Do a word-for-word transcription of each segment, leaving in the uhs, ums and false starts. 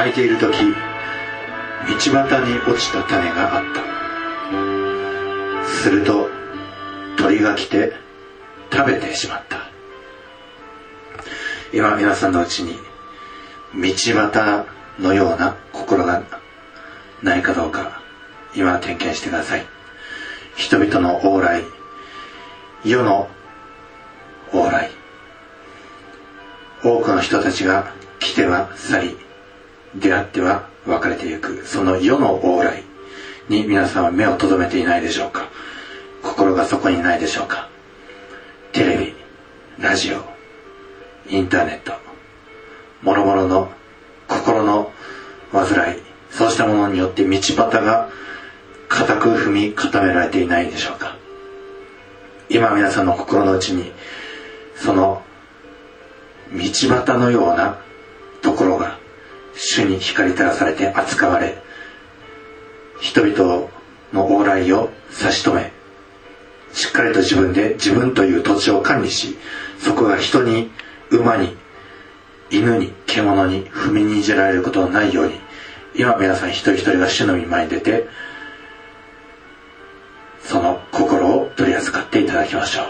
まいている時、道端に落ちた種があった。すると鳥が来て食べてしまった。今皆さんのうちに道端のような心がないかどうか、今点検してください。人々の往来、世の往来、多くの人たちが来ては去り、出会っては別れてゆく、その世の往来に皆さんは目を留めていないでしょうか。心がそこにないでしょうか。テレビ、ラジオ、インターネット、諸々の心の煩い、そうしたものによって道端が固く踏み固められていないでしょうか。今皆さんの心の内にその道端のようなところが主に光り照らされて扱われ、人々の往来を差し止め、しっかりと自分で自分という土地を管理し、そこが人に、馬に、犬に、獣に踏みにじられることのないように、今皆さん一人一人が主の御前に出て、その心を取り扱っていただきましょう。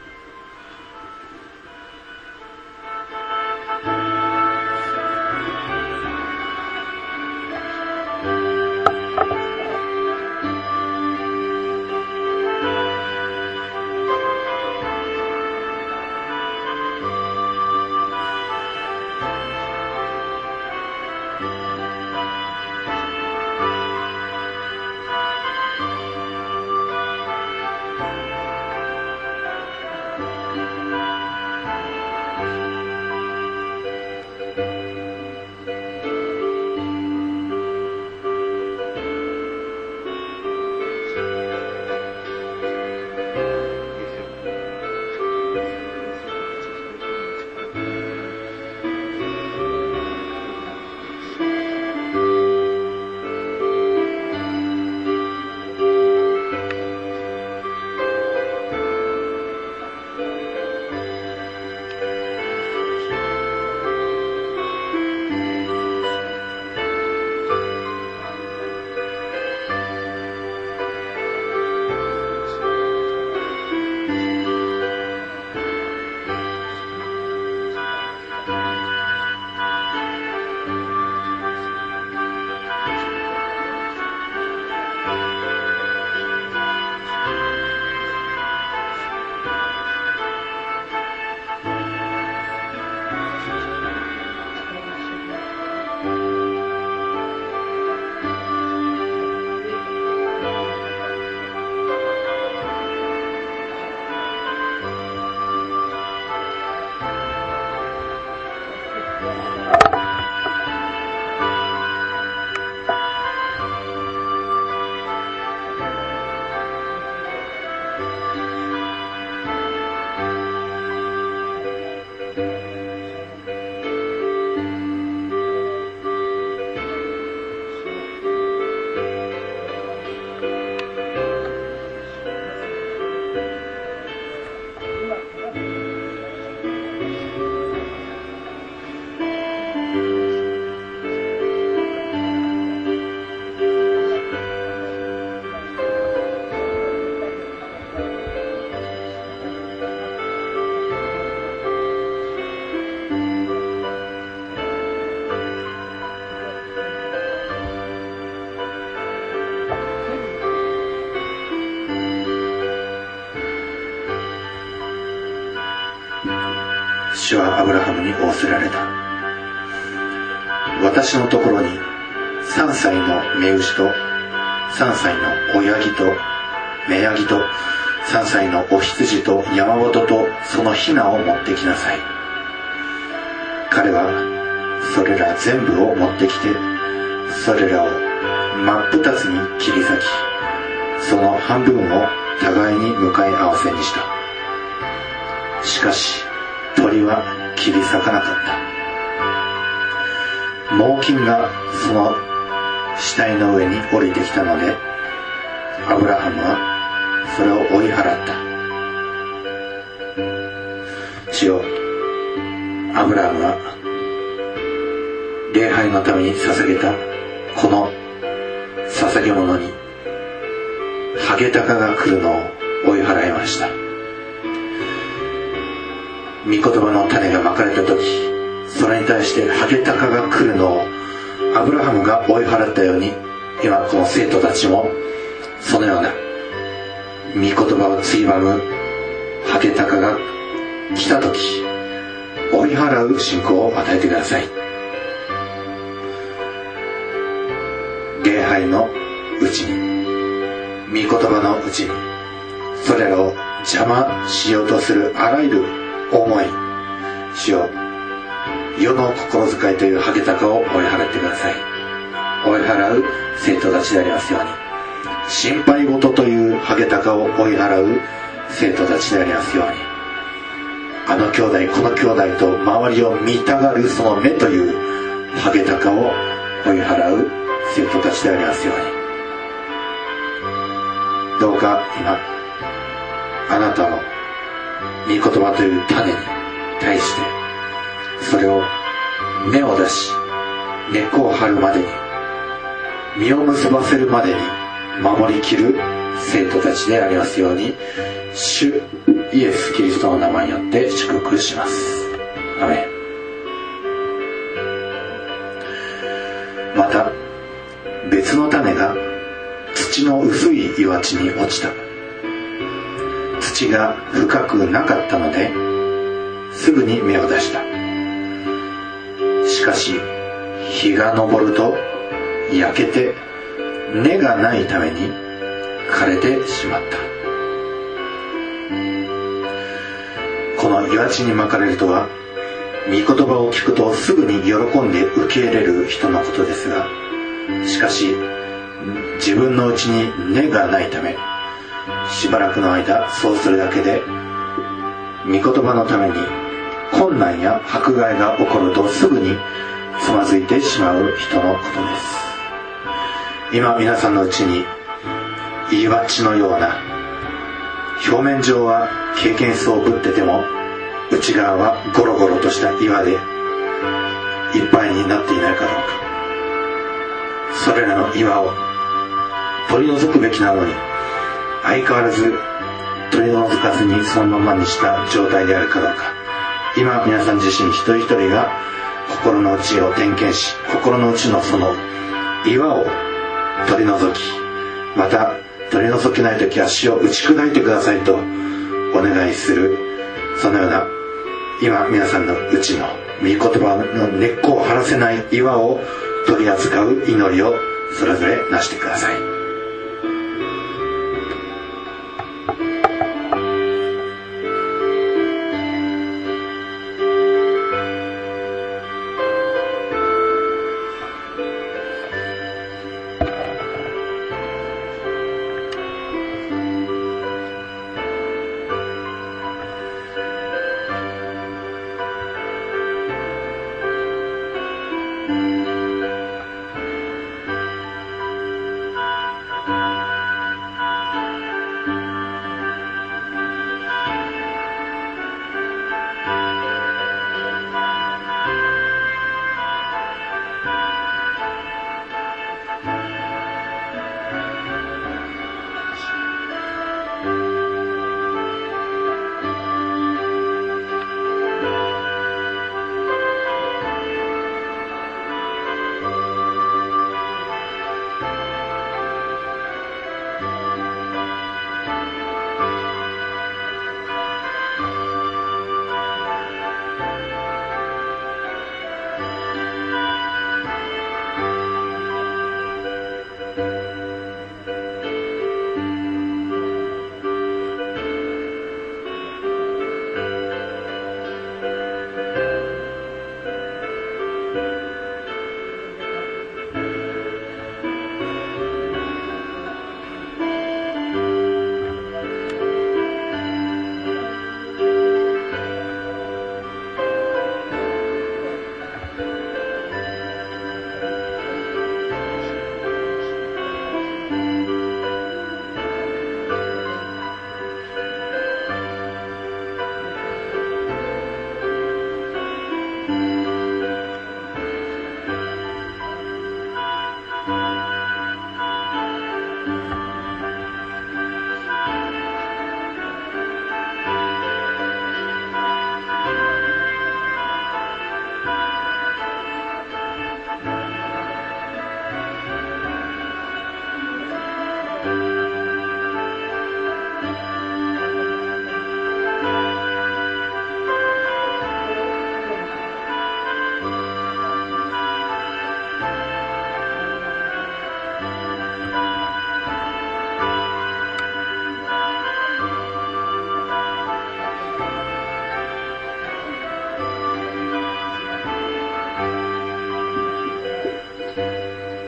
主はアブラハムに仰せられた。私のところにさんさいの雌牛とさんさいの親木と雌ヤギとさんさいのお羊と山本とそのヒナを持ってきなさい。彼はそれら全部を持ってきて、それらを真っ二つに切り裂き、その半分を互いに向かい合わせにした。しかし鳥は切り裂かなかった。猛禽がその死体の上に降りてきたので、アブラハムはそれを追い払った。主よ、アブラハムは礼拝のために捧げたこの捧げ物にハゲタカが来るのを追い払いました。御言葉の種がまかれた時、それに対してハゲタカが来るのをアブラハムが追い払ったように、今この生徒たちもそのような御言葉をついばむハゲタカが来た時、追い払う信仰を与えてください。礼拝のうちに、御言葉のうちに、それらを邪魔しようとするあらゆる思い、主よ、世の心遣いというハゲタカを追い払ってください。追い払う生徒たちでありますように、心配事というハゲタカを追い払う生徒たちでありますように、あの兄弟この兄弟と周りを見たがるその目というハゲタカを追い払う生徒たちでありますように、どうか今あなたの御言葉という種に対して、それを根を出し根っこを張るまでに、実を結ばせるまでに守りきる生徒たちでありますように、主イエス・キリストの名前によって祝福します。アメン。また別の種が土の薄い岩地に落ちた。土が深くなかったのですぐに芽を出した。しかし日が昇ると焼けて根がないために枯れてしまった。この岩地にまかれるとは、御言葉を聞くとすぐに喜んで受け入れる人のことですが、しかし自分のうちに根がないため、しばらくの間そうするだけで御言葉のために困難や迫害が起こるとすぐにつまずいてしまう人のことです。今皆さんのうちに岩地のような、表面上は経験層をぶってても内側はゴロゴロとした岩でいっぱいになっていないかどうか、それらの岩を取り除くべきなのに相変わらず取り除かずにそのままにした状態であるかどうか、今皆さん自身一人一人が心の内を点検し、心の内のその岩を取り除き、また取り除けないときは死を打ち砕いてくださいとお願いする、そのような今皆さんのうちの御言葉の根っこを張らせない岩を取り扱う祈りをそれぞれなしてください。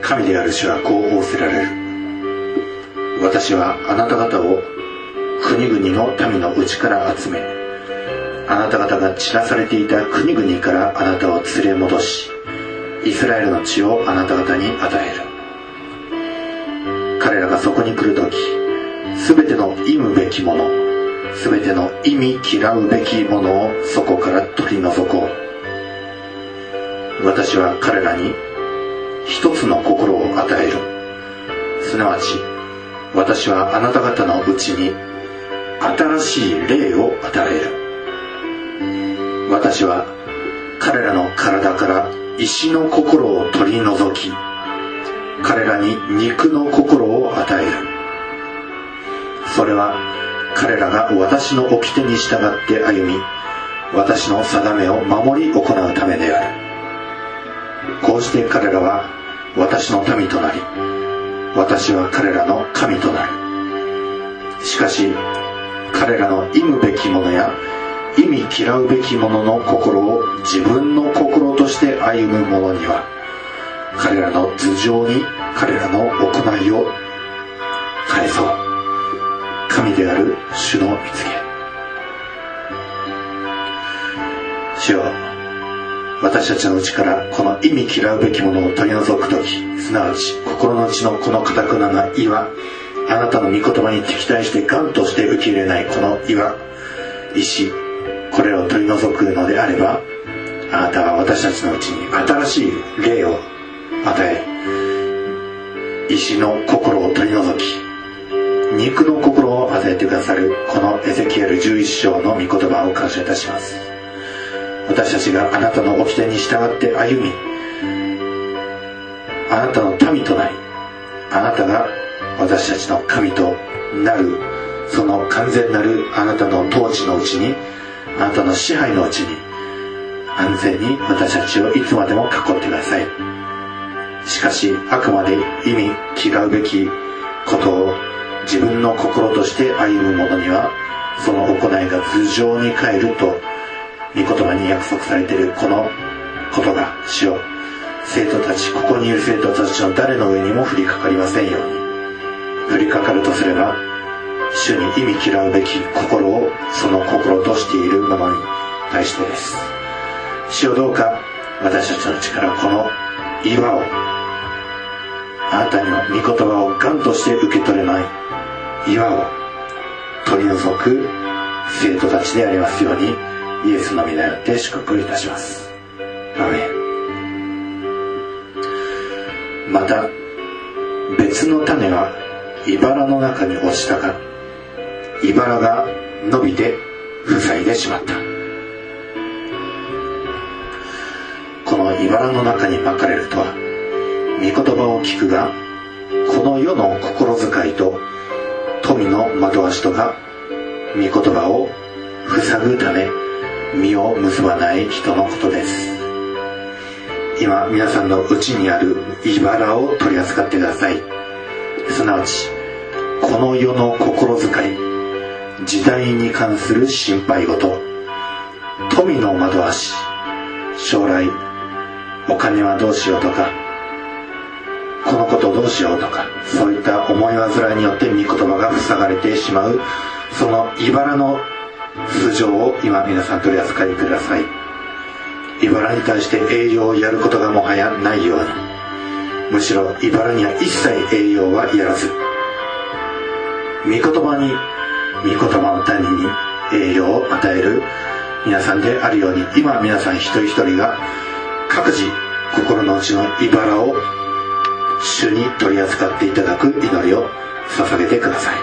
神である主はこう仰せられる。私はあなた方を国々の民のうちから集め、あなた方が散らされていた国々からあなたを連れ戻し、イスラエルの地をあなた方に与える。彼らがそこに来るとき、すべての忌むべきもの、すべての忌み嫌うべきものをそこから取り除こう。私は彼らに一つの心を与える。すなわち、私はあなた方のうちに新しい霊を与える。私は彼らの体から石の心を取り除き、彼らに肉の心を与える。それは彼らが私の掟に従って歩み、私の定めを守り行うためである。こうして彼らは私の民となり、私は彼らの神となる。しかし彼らの忌むべきものや忌み嫌うべきものの心を自分の心として歩む者には、彼らの頭上に彼らの行いを返そう。神である主の御告げ。主よ、私たちのうちからこの忌み嫌うべきものを取り除くとき、すなわち心の内のこの堅くなな胃は、あなたの御言葉に敵対して頑として受け入れないこの胃は、石、これを取り除くのであれば、あなたは私たちのうちに新しい霊を与え、石の心を取り除き、肉の心を与えてくださるこのエゼキエルじゅういっ章の御言葉を感謝いたします。私たちがあなたの掟に従って歩み、あなたの民となり、あなたが私たちの神となる、その完全なるあなたの統治のうちに、あなたの支配のうちに、安全に私たちをいつまでも囲ってください。しかしあくまで忌み嫌うべきことを自分の心として歩む者には、その行いが頭上に返ると御言葉に約束されているこのことが、主よ、生徒たち、ここにいる生徒たちの誰の上にも降りかかりませんように。降りかかるとすれば、主に忌み嫌うべき心をその心としている者に対してです。主よ、どうか私たちのうちからこの岩を、あなたの御言葉を頑として受け取れない岩を取り除く生徒たちでありますように、イエスの御名によって祝福いたします。アーメン。また別の種は茨の中に落ちたが、茨が伸びて塞いでしまった。この茨の中にまかれるとは、御言葉を聞くが、この世の心遣いと富の惑わしとが御言葉を塞ぐため実を結ばない人のことです。今皆さんのうちにある茨を取り扱ってください。すなわちこの世の心遣い、時代に関する心配事、富の惑わし、将来お金はどうしようとか、このことをどうしようとか、そういった思い煩いによって御言葉が塞がれてしまう、その茨の素性を今皆さん取り扱いください。茨に対して栄養をやることがもはやないように、むしろ茨には一切栄養はやらず、御言葉に、御言葉の種に栄養を与える皆さんであるように、今皆さん一人一人が各自心の内の茨を主に取り扱っていただく祈りを捧げてください。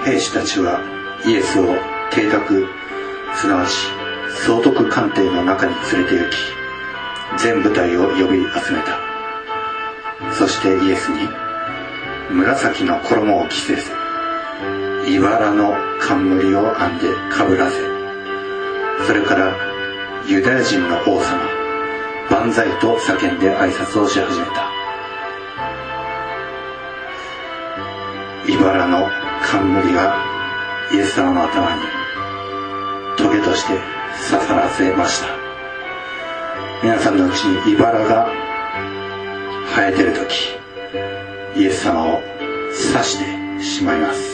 兵士たちはイエスを邸宅、すなわち総督官邸の中に連れて行き、全部隊を呼び集めた。そしてイエスに紫の衣を着せず、茨の冠を編んでかぶらせ、それからユダヤ人の王様万歳と叫んで挨拶をし始めた。茨の冠がイエス様の頭にトゲとして刺さらせました。皆さんのうちに茨が生えているとき、イエス様を刺してしまいます。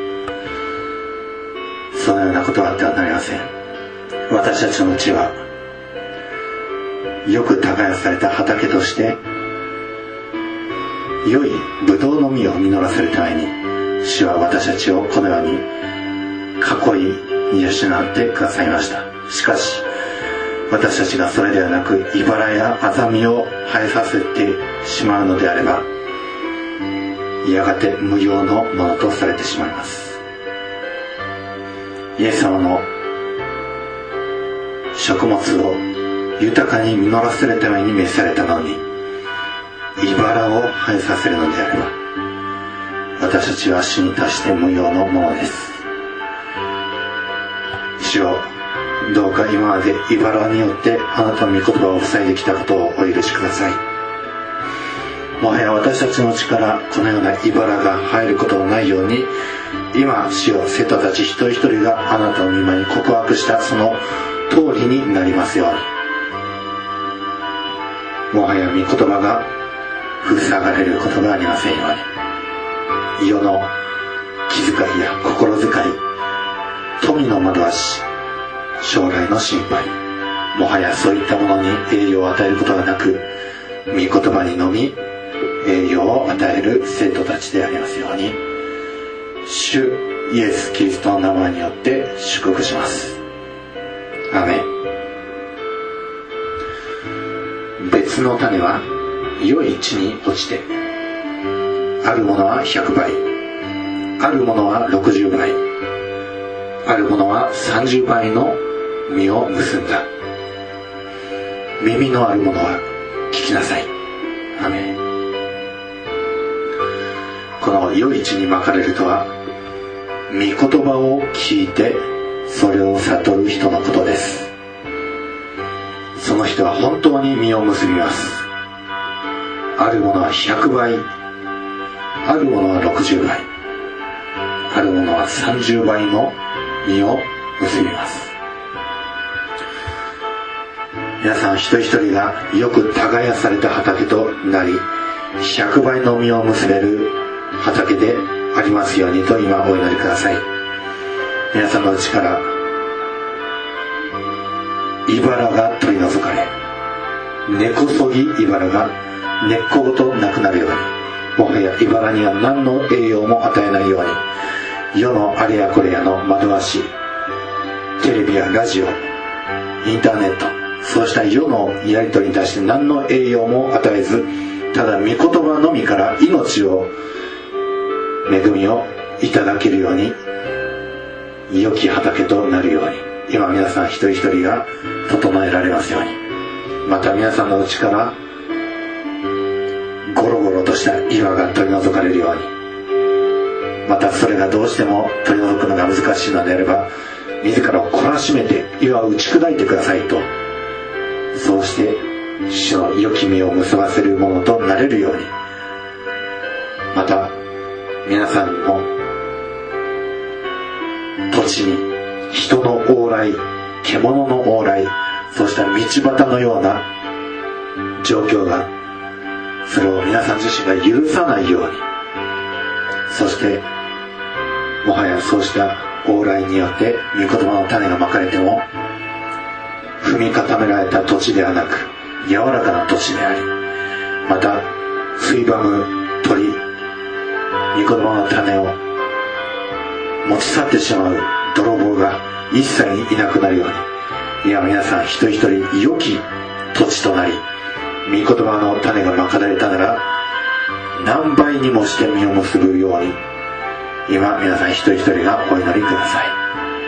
そのようなことはあってはなりません。私たちのうちはよく耕された畑として良いブドウの実を実らせるために、主は私たちをこのように囲い養ってくださいました。しかし私たちがそれではなく茨やアザミを生えさせてしまうのであれば、やがて無用のものとされてしまいます。イエス様の食物を豊かに実らせるために召されたのに、茨を生えさせるのであれば、私たちは主に達して無用のものです。主よ、どうか今まで茨によってあなたの御言葉を塞いできたことをお許しください。もはや私たちのうちからこのような茨が入ることのないように、今主よ、生徒たち一人一人があなたの御前に告白したその通りになりますように。もはや御言葉が塞がれることがありませんように。世の気遣いや心遣い、富の惑わし、将来の心配、もはやそういったものに栄養を与えることがなく、御言葉にのみ栄養を与える生徒たちでありますように、主イエス・キリストの名前によって祝福します。アーメン。別の種は良い地に落ちて、あるものはひゃくばい、あるものはろくじゅうばい、あるものはさんじゅうばいの実を結んだ。耳のあるものは聞きなさい。アーメン。この良い地にまかれるとは、御言葉を聞いてそれを悟る人のことです。その人は本当に実を結びます。あるものはひゃくばい、あるものはろくじゅうばい、あるものはさんじゅうばいの実を結びます。皆さん一人一人がよく耕された畑となり、ひゃくばいの実を結べる畑でありますようにと今お祈りください。皆さんのうちから茨が取り除かれ、根こそぎ茨が根っこごとなくなるように、もはや茨には何の栄養も与えないように、世のあれやこれやの惑わし、テレビやラジオ、インターネット、そうした世のやり取りに対して何の栄養も与えず、ただ御言葉のみから命を、恵みをいただけるように、良き畑となるように、今皆さん一人一人が整えられますように。また皆さんのうちからゴロゴロとした岩が取り除かれるように、またそれがどうしても取り除くのが難しいのであれば、自らを懲らしめて岩を打ち砕いてくださいと、そうして主の良き実を結ばせるものとなれるように、また皆さんの土地に人の往来、獣の往来、そうした道端のような状況が、それを皆さん自身が許さないように、そしてもはやそうした往来によって御言葉の種がまかれても、踏み固められた土地ではなく柔らかな土地であり、またついばむ鳥、御言葉の種を持ち去ってしまう泥棒が一切いなくなるように、いや皆さん一人一人良き土地となり、御言葉の種がまかれたなら何倍にもして実を結ぶように、 今皆さん一人一人がお祈りください。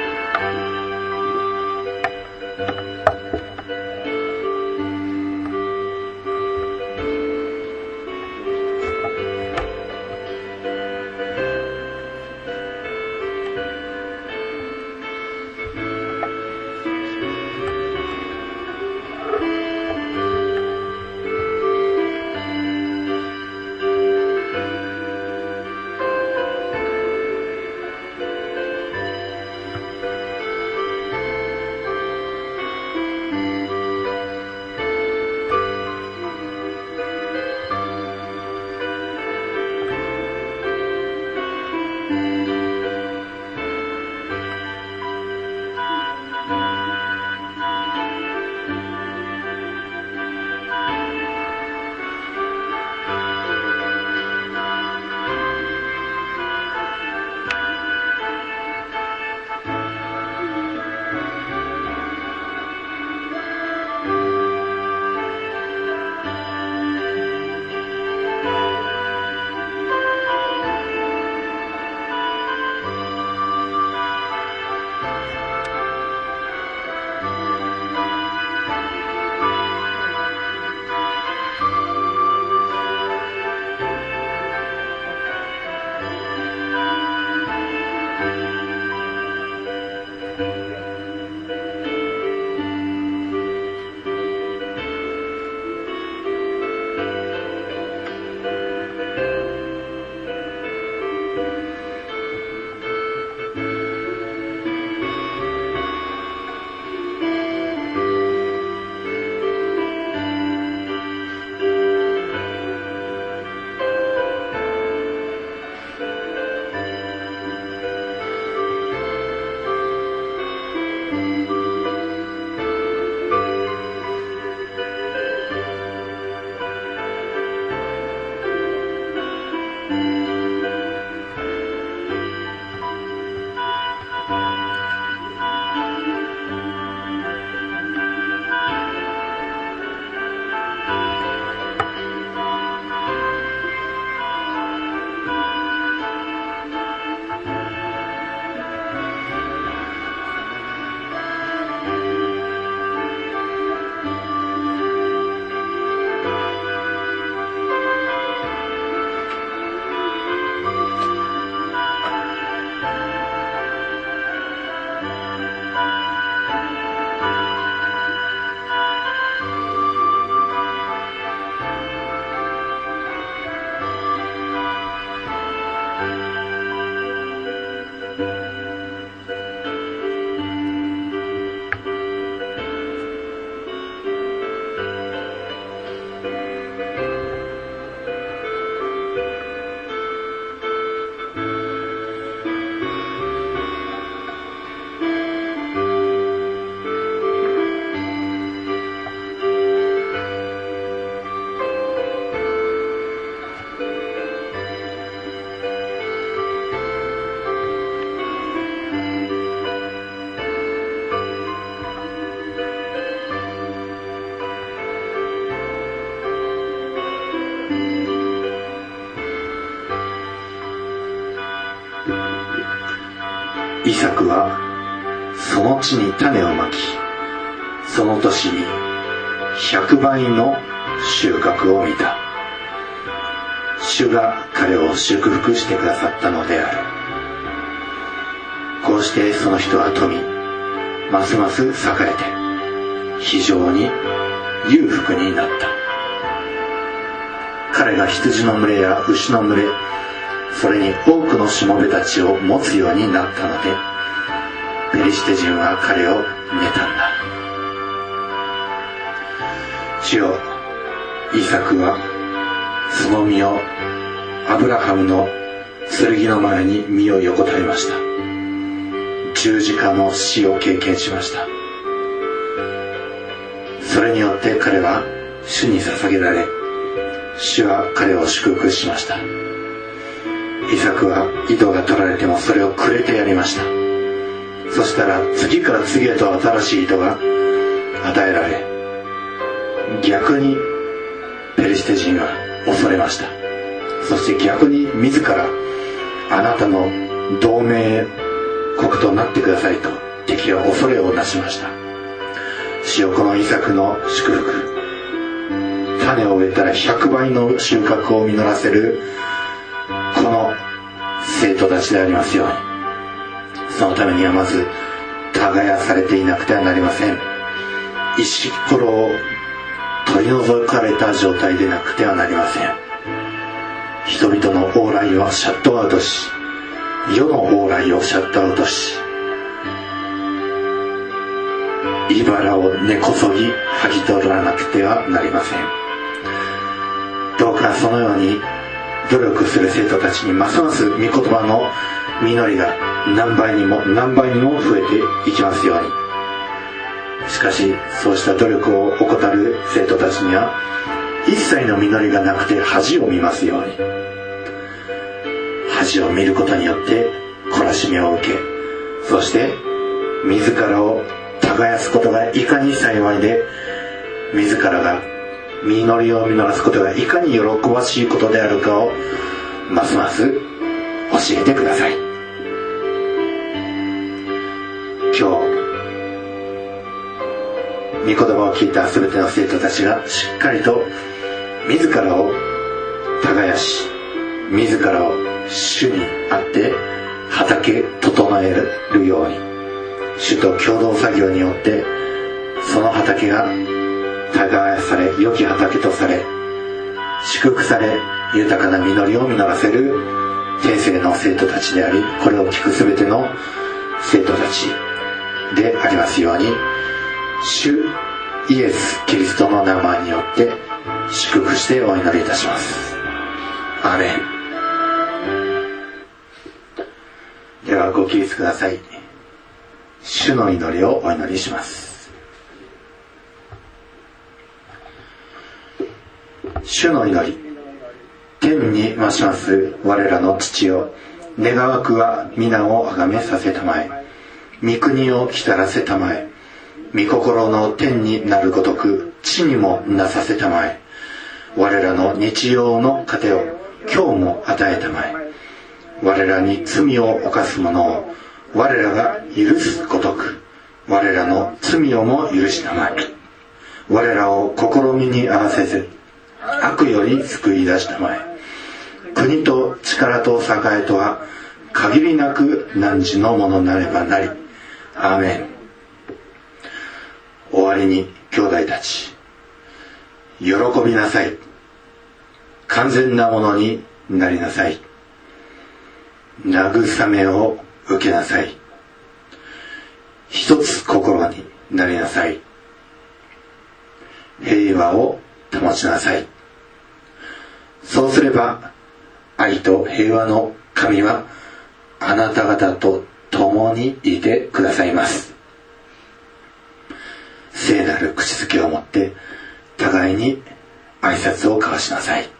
イサクはその地に種をまき、その年に百倍の収穫を見た。主が彼を祝福してくださったのである。こうしてその人は富み、ますます栄えて非常に裕福になった。彼が羊の群れや牛の群れ、それに多くのしもべたちを持つようになったので、ペリシテ人は彼を妬んだ。主よ、イサクはその身をアブラハムの剣の前に身を横たえました。十字架の死を経験しました。それによって彼は主に捧げられ、主は彼を祝福しました。イサクは井戸が取られてもそれをくれてやりました。そしたら次から次へと新しい井戸が与えられ、逆にペリシテ人は恐れました。そして逆に自らあなたの同盟国となってくださいと敵は恐れをなしました。主よ、このイサクの祝福、種を植えたらひゃくばいの収穫を実らせるこの生徒たちでありますように、そのためにはまず耕されていなくてはなりません。石ころを取り除かれた状態でなくてはなりません。人々の往来をシャットアウトし、世の往来をシャットアウトし、茨を根こそぎ剥ぎ取らなくてはなりません。どうかそのように努力する生徒たちにますます御言葉の実りが何倍にも何倍にも増えていきますように。しかしそうした努力を怠る生徒たちには一切の実りがなくて恥を見ますように。恥を見ることによって懲らしめを受け、そして自らを耕すことがいかに幸いで、自らが実りを実らすことがいかに喜ばしいことであるかをますます教えてください。今日御言葉を聞いたすべての生徒たちがしっかりと自らを耕し、自らを主にあって畑整えるように、主と共同作業によってその畑が耕され、良き畑とされ、祝福され、豊かな実りを実らせる天性の生徒たちであり、これを聞くすべての生徒たちでありますように、主イエス・キリストの名前によって祝福してお祈りいたします。アーメン。ではご起立ください。主の祈りをお祈りします。主の祈り。天に増します我らの父よ、願わくは皆をあがめさせたまえ、御国を来たらせたまえ、御心の天になるごとく地にもなさせたまえ、我らの日曜の糧を今日も与えたまえ、我らに罪を犯す者を我らが許すごとく我らの罪をも許したまえ、我らを試みに合わせず悪より救い出したまえ、国と力と栄とは限りなく汝のものなればなり。アーメン。終わりに兄弟たち、喜びなさい。完全なものになりなさい。慰めを受けなさい。一つ心になりなさい。平和を保ちなさい。そうすれば愛と平和の神はあなた方と共にいてくださいます。聖なる口づけをもって互いに挨拶を交わしなさい。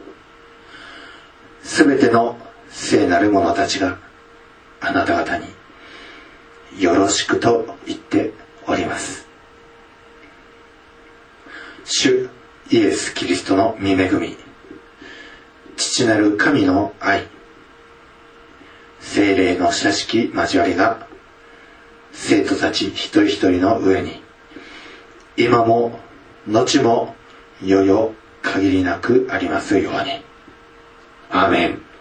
すべての聖なる者たちがあなた方によろしくと言っております。主イエス・キリストの御恵み、父なる神の愛、聖霊の親しき交わりが生徒たち一人一人の上に今も後も世々限りなくありますように。アーメン。